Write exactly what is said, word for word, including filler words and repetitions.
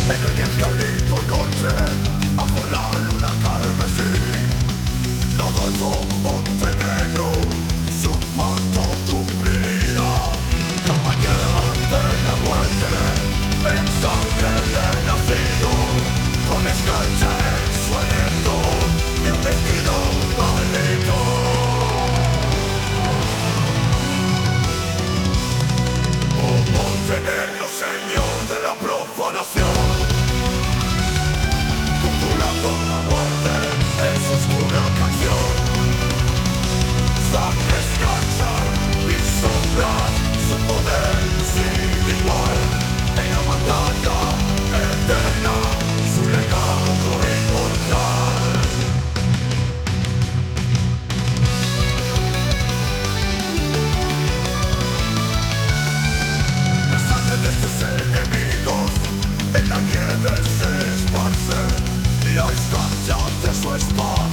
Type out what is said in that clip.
En el viejito encontré bajo la luna carmesí Rodolfo Montenegro, su manto cubría la mañana de la muerte, en sangre de nacido, con escarcha en su aliento y un vestido maldito. Oh Montenegro, señor de la profanación, conjurando la muerte en su oscura canción. Sangre, escarcha y sombras, su poder sin igual, en la batalla eterna, su legado inmortal. La sangre de sus enemigos en la nieve se esparce, y la escarcha de su espada